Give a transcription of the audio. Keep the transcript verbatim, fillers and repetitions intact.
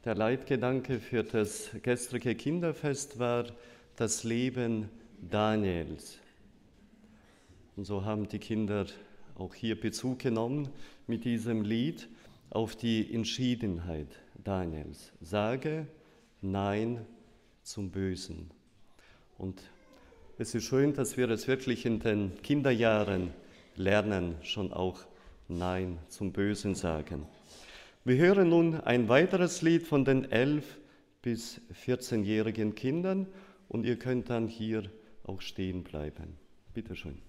Der Leitgedanke für das gestrige Kinderfest war das Leben Daniels. Und so haben die Kinder auch hier Bezug genommen mit diesem Lied auf die Entschiedenheit Daniels. Sage Nein zum Bösen. Und es ist schön, dass wir es wirklich in den Kinderjahren lernen, schon auch Nein zum Bösen sagen. Wir hören nun ein weiteres Lied von den elf- bis vierzehnjährigen Kindern und ihr könnt dann hier auch stehen bleiben. Bitte schön.